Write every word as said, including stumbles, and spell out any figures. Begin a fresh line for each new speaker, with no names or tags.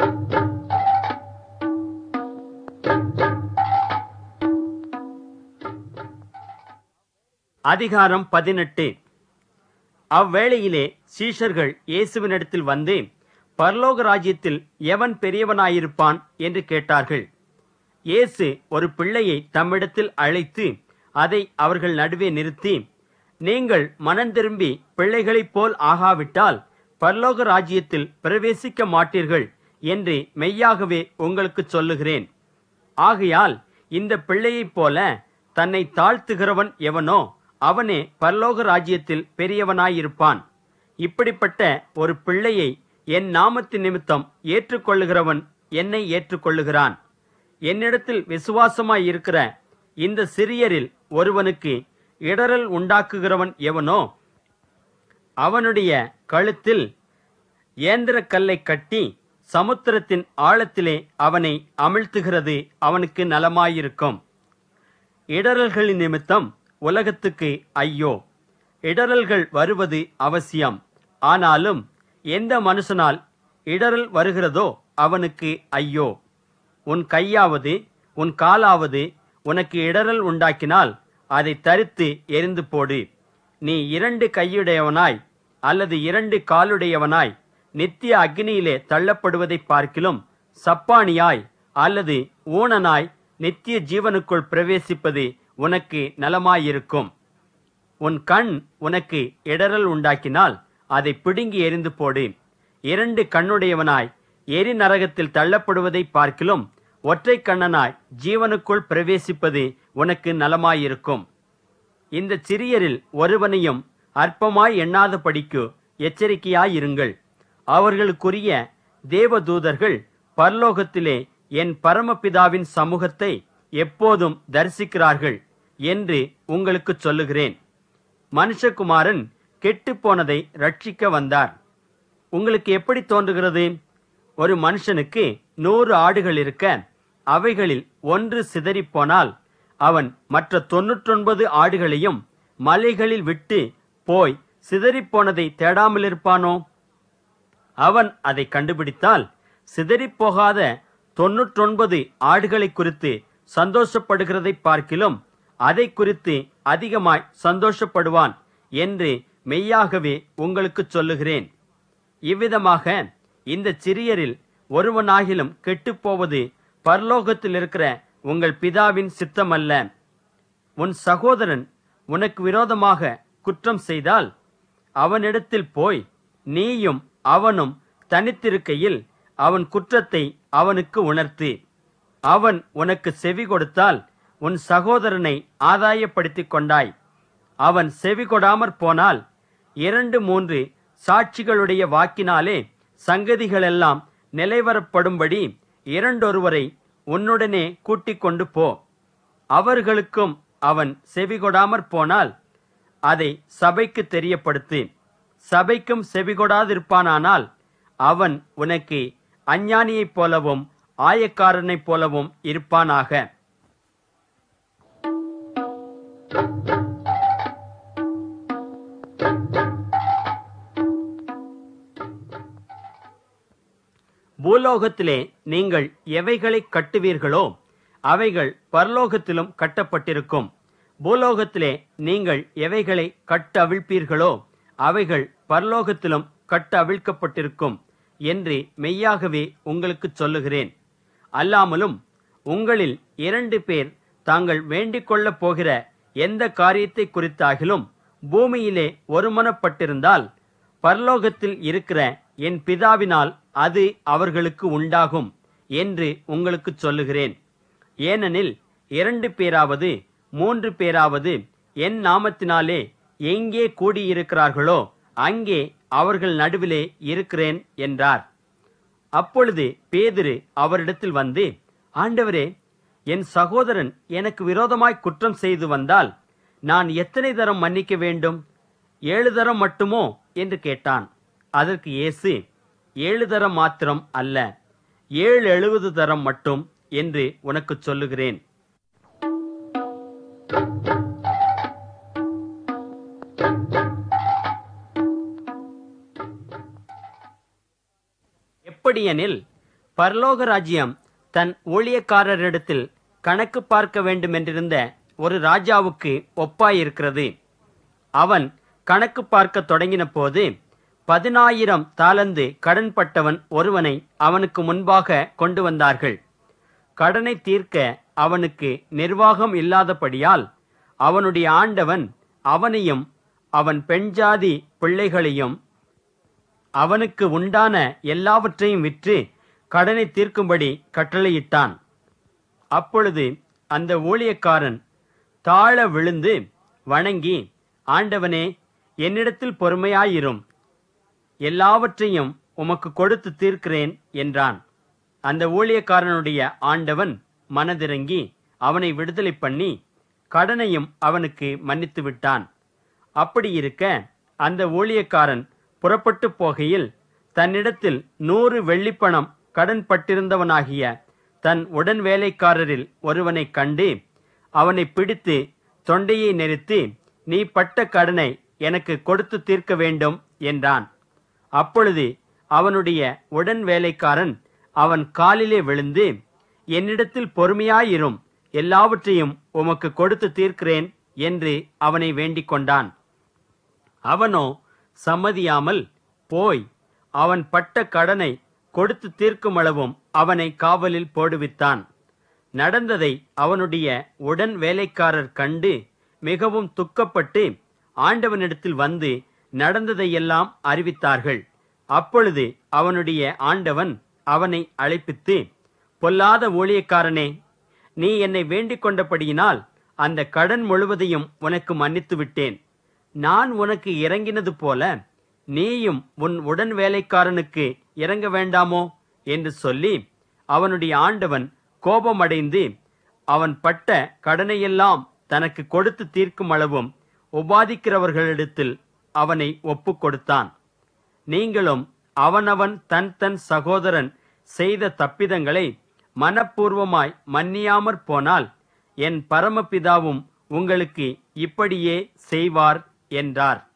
அதிகாரம் பதினெட்டு. அவ்வேளையிலே சீஷர்கள் இயேசுவினிடத்தில் வந்து, பரலோக ராஜ்யத்தில் எவன் பெரியவனாயிருப்பான் என்று கேட்டார்கள். இயேசு ஒரு பிள்ளையை தம்மிடத்தில் அழைத்து அதை அவர்கள் நடுவே நிறுத்தி, நீங்கள் மனந்திரும்பி பிள்ளைகளைப் போல் ஆகாவிட்டால் பரலோக ராஜ்யத்தில் பிரவேசிக்க மாட்டீர்கள் என்று மெய்யாகவே உங்களுக்கு சொல்லுகிறேன். ஆகையால் இந்த பிள்ளையைப் போல தன்னை தாழ்த்துகிறவன் எவனோ அவனே பரலோக ராஜ்யத்தில் பெரியவனாயிருப்பான். இப்படிப்பட்ட ஒரு பிள்ளையை என் நாமத்தின் நிமித்தம் ஏற்றுக்கொள்ளுகிறவன் என்னை ஏற்றுக்கொள்ளுகிறான். என்னிடத்தில் விசுவாசமாயிருக்கிற இந்த சிறியரில் ஒருவனுக்கு இடறல் உண்டாக்குகிறவன் எவனோ அவனுடைய கழுத்தில் ஏந்திரக்கல்லை கட்டி சமுத்திரத்தின் ஆழத்திலே அவனை அமிழ்த்துகிறது அவனுக்கு நலமாயிருக்கும். இடறல்களின் நிமித்தம் உலகத்துக்கு ஐயோ! இடறல்கள் வருவது அவசியம். ஆனாலும் எந்த மனுஷனால் இடறல் வருகிறதோ அவனுக்கு ஐயோ! உன் கையாவது உன் காலாவது உனக்கு இடறல் உண்டாக்கினால் அதை தரித்து எரிந்து போடு. நீ இரண்டு கையுடையவனாய் அல்லது இரண்டு காலுடையவனாய் நித்திய அக்னியிலே தள்ளப்படுவதை பார்க்கிலும் சப்பானியாய் அல்லது ஊனனாய் நித்திய ஜீவனுக்குள் பிரவேசிப்பது உனக்கு நலமாயிருக்கும். உன் கண் உனக்கு இடறல் உண்டாக்கினால் அதை பிடுங்கி எரிந்து போடு. இரண்டு கண்ணுடையவனாய் எரி நரகத்தில் தள்ளப்படுவதை பார்க்கிலும் ஒற்றை கண்ணனாய் ஜீவனுக்குள் பிரவேசிப்பது உனக்கு நலமாயிருக்கும். இந்த சிறியரில் ஒருவனையும் அற்பமாய் எண்ணாதபடிக்கு எச்சரிக்கையாயிருங்கள். அவர்களுக்குரிய தேவதூதர்கள் பரலோகத்திலே என் பரமபிதாவின் சமூகத்தை எப்போதும் தரிசிக்கிறார்கள் என்று உங்களுக்கு சொல்லுகிறேன். மனுஷகுமாரன் கெட்டுப்போனதை ரட்சிக்க வந்தார். உங்களுக்கு எப்படி தோன்றுகிறது? ஒரு மனுஷனுக்கு நூறு ஆடுகள் இருக்க அவைகளில் ஒன்று சிதறிப்போனால் அவன் மற்ற தொன்னூற்றொன்பது ஆடுகளையும் மலைகளில் விட்டு போய் சிதறிப்போனதை தேடாமலிருப்பானோ? அவன் அதை கண்டுபிடித்தால் சிதறிப்போகாத தொன்னூற்றொன்பது ஆடுகளை குறித்து சந்தோஷப்படுகிறதை பார்க்கிலும் அதை குறித்து அதிகமாய் சந்தோஷப்படுவான் என்று மெய்யாகவே உங்களுக்கு சொல்லுகிறேன். இவ்விதமாக இந்த சிறியரில் ஒருவனாகிலும் கெட்டுப்போவது பரலோகத்தில் இருக்கிற உங்கள் பிதாவின் சித்தமல்ல. உன் சகோதரன் உனக்கு விரோதமாக குற்றம் செய்தால் அவனிடத்தில் போய் நீயும் அவனும் தனித்திருக்கையில் அவன் குற்றத்தை அவனுக்கு உணர்த்து. அவன் உனக்கு செவி கொடுத்தால் உன் சகோதரனை ஆதாயப்படுத்திக் கொண்டாய். அவன் செவி கொடாமற் போனால் இரண்டு மூன்று சாட்சிகளுடைய வாக்கினாலே சங்கதிகளெல்லாம் நிலைவரப்படும்படி இரண்டொருவரை உன்னுடனே கூட்டிக் கொண்டு போ. அவர்களுக்கும் அவன் செவி கொடாமற் போனால் அதை சபைக்கு தெரியப்படுத்து. சபைக்கும் செவிகொடாதிருப்பானால் அவன் உனக்கு அஞ்ஞானியைப் போலவும் ஆயக்காரனைப் போலவும் இருப்பானாக. பூலோகத்திலே நீங்கள் எவைகளை கட்டுவீர்களோ அவைகள் பரலோகத்திலும் கட்டப்பட்டிருக்கும். பூலோகத்திலே நீங்கள் எவைகளை கட்டு அவிழ்ப்பீர்களோ அவைகள் பரலோகத்திலும் கட்டு அவிழ்க்கப்பட்டிருக்கும் என்று மெய்யாகவே உங்களுக்கு சொல்லுகிறேன். அல்லாமலும் உங்களில் இரண்டு பேர் தாங்கள் வேண்டிக் கொள்ளப் போகிற எந்த காரியத்தை குறித்தாகிலும் பூமியிலே ஒருமனப்பட்டிருந்தால் பரலோகத்தில் இருக்கிற என் பிதாவினால் அது அவர்களுக்கு உண்டாகும் என்று உங்களுக்கு சொல்லுகிறேன். ஏனெனில் இரண்டு பேராவது மூன்று பேராவது என் நாமத்தினாலே எங்கே கூடியிருக்கிறார்களோ அங்கே அவர்கள் நடுவிலே இருக்கிறேன் என்றார். அப்பொழுது பேதுரு அவரிடத்தில் வந்து, ஆண்டவரே, என் சகோதரன் எனக்கு விரோதமாய் குற்றம் செய்து வந்தால் நான் எத்தனை தரம் மன்னிக்க வேண்டும்? ஏழு தரம் மட்டுமோ என்று கேட்டான். அதற்கு இயேசு, ஏழு தரம் மாத்திரம் அல்ல, ஏழு எழுபது தரம் மட்டும் என்று உனக்கு சொல்லுகிறேன். எப்படியெனில் பரலோக ராஜ்யம் தன் ஊழியக்காரரிடத்தில் கணக்கு பார்க்க வேண்டுமென்றிருந்த ஒரு ராஜாவுக்கு ஒப்பாயிருக்கிறது. அவன் கணக்கு பார்க்க தொடங்கின போது பதினாயிரம் தாலந்து கடன்பட்டவன் ஒருவனை அவனுக்கு முன்பாக கொண்டு வந்தார்கள். கடனை தீர்க்க அவனுக்கு நிர்வாகம் இல்லாதபடியால் அவனுடைய ஆண்டவன் அவனையும் அவன் பெண்ஜாதி பிள்ளைகளையும் அவனுக்கு உண்டான எல்லாவற்றையும் விற்று கடனை தீர்க்கும்படி கட்டளையிட்டான். அப்பொழுது அந்த ஊழியக்காரன் தாழ விழுந்து வணங்கி, ஆண்டவனே, என்னிடத்தில் பொறுமையாயிரும், எல்லாவற்றையும் உமக்கு கொடுத்து தீர்க்கிறேன் என்றான். அந்த ஊழியக்காரனுடைய ஆண்டவன் மனதிறங்கி அவனை விடுதலை பண்ணி கடனையும் அவனுக்கு மன்னித்து விட்டான். அப்படி இருக்க அந்த ஊழியக்காரன் புறப்பட்டு போகையில் தன்னிடத்தில் நூறு வெள்ளிப்பணம் கடன் பட்டிருந்தவனாகிய தன் உடன் வேலைக்காரரில் ஒருவனை கண்டு அவனை பிடித்து தொண்டையை நெரித்து, நீ பட்ட கடனை எனக்கு கொடுத்து தீர்க்க வேண்டும் என்றான். அப்பொழுது அவனுடைய உடன் வேலைக்காரன் அவன் காலிலே விழுந்து, என்னிடத்தில் பொறுமையாயிரும், எல்லாவற்றையும் உமக்கு கொடுத்து தீர்க்கிறேன் என்று அவனை வேண்டிக் கொண்டான். அவனோ சம்மதியாமல் போய் அவன் பட்ட கடனை கொடுத்து தீர்க்குமளவும் அவனை காவலில் போடுவித்தான். நடந்ததை அவனுடைய உடன் வேலைக்காரர் கண்டு மிகவும் துக்கப்பட்டு ஆண்டவனிடத்தில் வந்து நடந்ததையெல்லாம் அறிவித்தார்கள். அப்பொழுது அவனுடைய ஆண்டவன் அவனை அழைப்பித்து, பொல்லாத ஊழியக்காரனே, நீ என்னை வேண்டிக் கொண்டபடியினால் அந்த கடன் முழுவதையும் உனக்கு மன்னித்து விட்டேன். நான் உனக்கு இறங்கினது போல நீயும் உன் உடன் வேலைக்காரனுக்கு இறங்க வேண்டாமோ என்று சொல்லி அவனுடைய ஆண்டவன் கோபமடைந்து அவன் பட்ட கடனையெல்லாம் தனக்கு கொடுத்து தீர்க்கும் அளவும் உபாதிக்கிறவர்களிடத்தில் அவனை ஒப்பு கொடுத்தான். நீங்களும் அவனவன் தன் தன் சகோதரன் செய்த தப்பிதங்களை மனப்பூர்வமாய் மன்னியாமற் போனால் என் பரமபிதாவும் உங்களுக்கு இப்படியே செய்வார் என்றார்.